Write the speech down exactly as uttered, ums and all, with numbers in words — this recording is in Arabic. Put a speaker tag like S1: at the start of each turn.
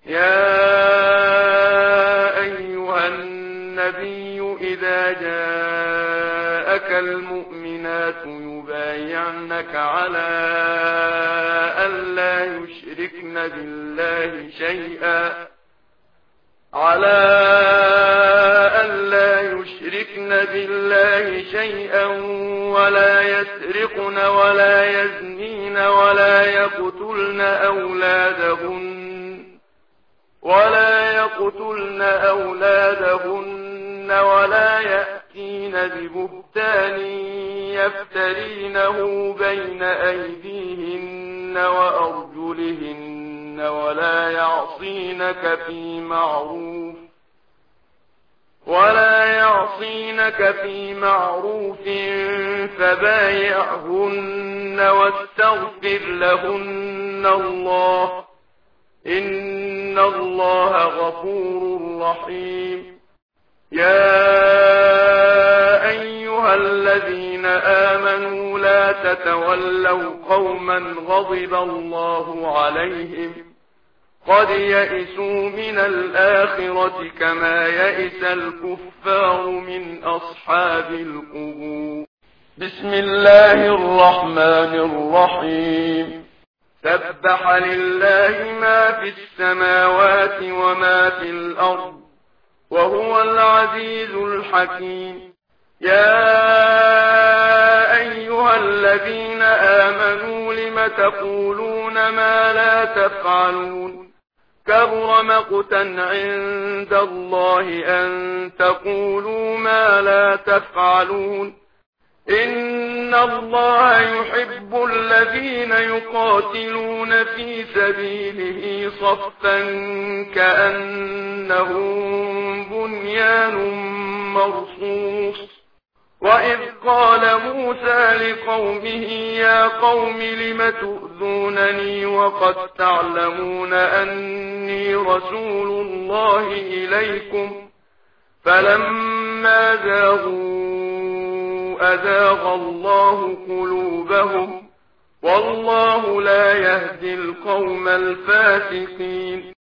S1: يا أيها النبي إذا جاءك المؤمنات يبايعنك على ألا يشركن بالله شيئا على ألا يشركن بالله شيئا ولا يسرقن ولا يزنين ولا يقتلن أولادهن ولا يقتلن أولادهن ولا يأتين ببهتان يفترينه بين أيديهن وأرجلهن ولا يعصينك في معروف ولا يعصينك في معروف فبايعهن واستغفر لهن الله إن الله غفور رحيم. يا أيها الذين آمنوا لا تتولوا قوما غضب الله عليهم قد يئسوا من الآخرة كما يئس الكفار من أصحاب القبور. بسم الله الرحمن الرحيم. سبح لله ما في السماوات وما في الأرض وهو العزيز الحكيم. يا أيها الذين آمنوا لم تقولون ما لا تفعلون كبر مقتا عند الله أن تقولوا ما لا تفعلون إن الله يحب الذين يقاتلون في سبيله صفا كأنهم بنيان مرصوص. وإذ قال موسى لقومه يا قوم لم تؤذونني وقد تعلمون أني رسول الله إليكم فلما زاغوا أزاغ الله قلوبهم والله لا يهدي القوم الفاسقين.